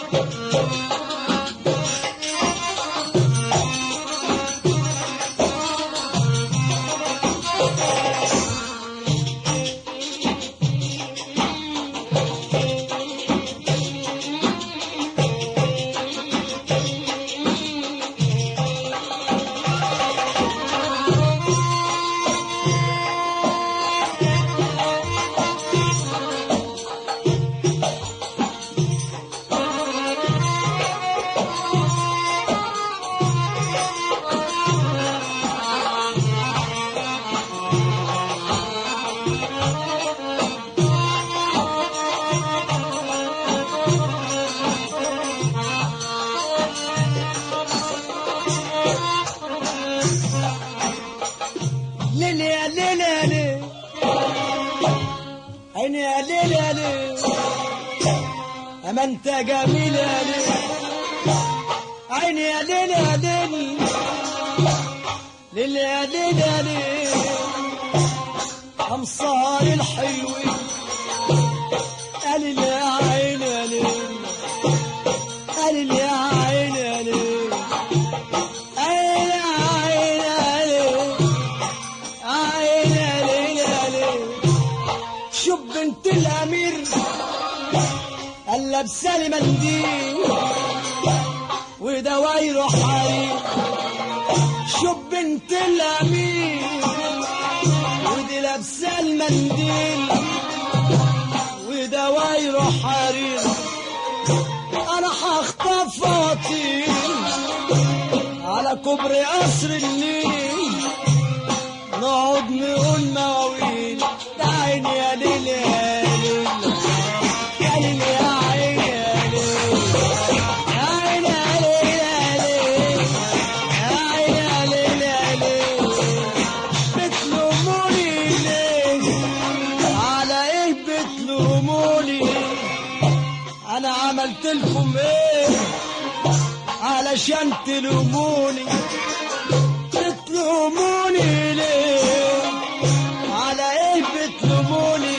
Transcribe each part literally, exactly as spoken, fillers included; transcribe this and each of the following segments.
ما انت جميل يا ليل عيني يا ليل يا ليل ليل يا ليل يا ليل امصار الحلوين قال لي يا عيني يا ليل قال لي يا عيني يا ليل عيني يا عيني يا ليل عيني يا ليل يا ليل شوف بنت الامير قال لابسالي منديل ودوايره حرير شوف بنت الامير ودي لابسه المنديل ودوايره حرير انا هخطف واطير على كوبري قصر النيل نقعد نقول مواويل ده عيني يا ليل يا ليل يا ليل يا عيني يا ليل يا عيني يا ليل يا ليل يا عيني يا ليل يا ليل بتلوموني ليه على ايه بتلوموني انا عملت لكم ايه علشان تلوموني بتلوموني ليه على ايه بتلوموني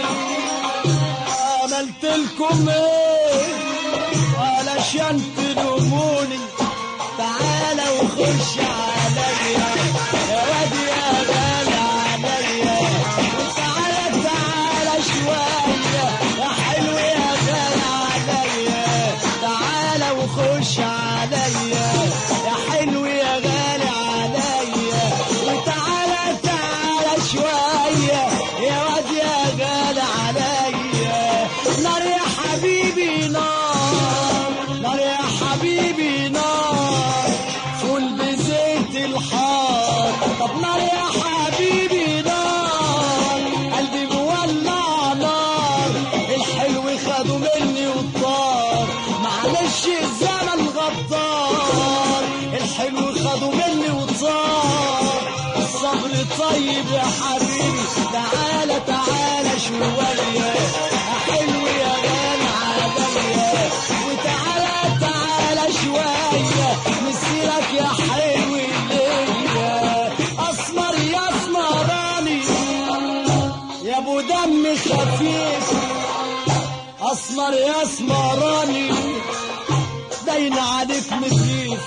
عملت لكم ايه علشان تلوموني تعالى وخش عليا يا واد يا غالي عليا تعالى تعالى شويه يا حلو يا غالي عليا تعالى وخش عليا يا حلو يا غالي عليا وتعالى تعالى شويه يا واد يا غالي عليا نار يا حبيبي نار نار يا حبيبي نار فول بزيت الحار طب نار يا حبيبي نار قلبي مولع نار الحلو خدوا مني والطار معلش الزمن غدار الحلو خدوا مني والطار الصبر طيب يا حبيبي تعالى تعالى شويه يا حلو يا غالي عليا وتعالى تعالى شويه مسيرك يا حلو ليا اسمر يا اسمراني يا ابو دم خفيف اسمر يا اسمراني باين عليك نضيف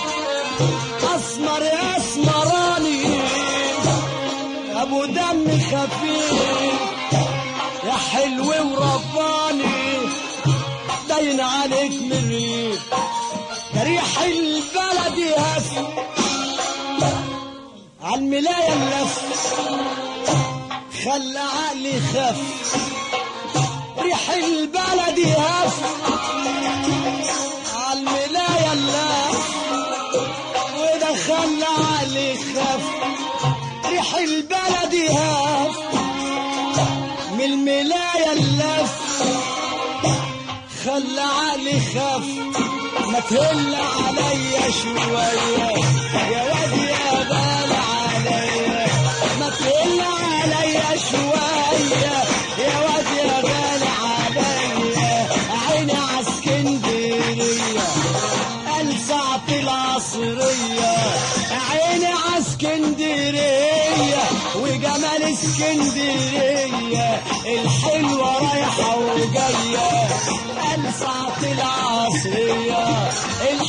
اسمر يا اسمراني يا ابو دم خفيف يا حلو ورباني باين عليك نضيف ريح البلد يهف عالملايه اللف خلى عقلي خف ريح البلد يهف عالملايه اللف وده خلى عقلي خف ريح البلد يهف من الملايه اللف خلى عقلي خف ما تهل عليا شويه يا واد يا غالي عليا ما تهل عليا شويه يا واد يا غالي عليا عيني عاسكندريه قال ساعة العصريه عيني عاسكندريه وجمال اسكندريه الحلوه رايحه وجايه قال ساعة العصريه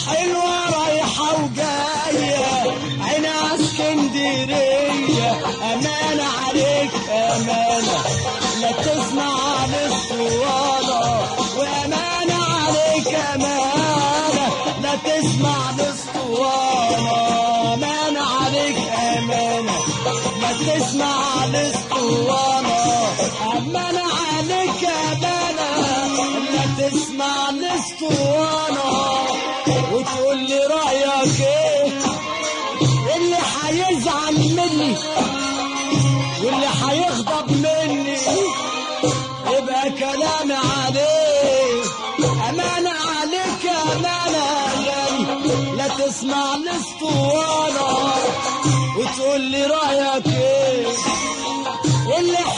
حلوة رايحة وجاية عينها اسكندرية، أمانة عليك أمانة لا تسمع الاسطوانة، وأمانة عليك أمانة لا تسمع الاسطوانة، أمانة عليك أمانة لا تسمع الاسطوانة، أمانة عليك أمانة لا تسمع الاسطوانة. وتقول لي رأيك ايه اللي هيزعل مني واللي هيغضب مني يبقى كلامي عليه، أمانة عليك أمانة غالي لا تسمع الاسطوانة. وتقول لي رأيك ايه اللي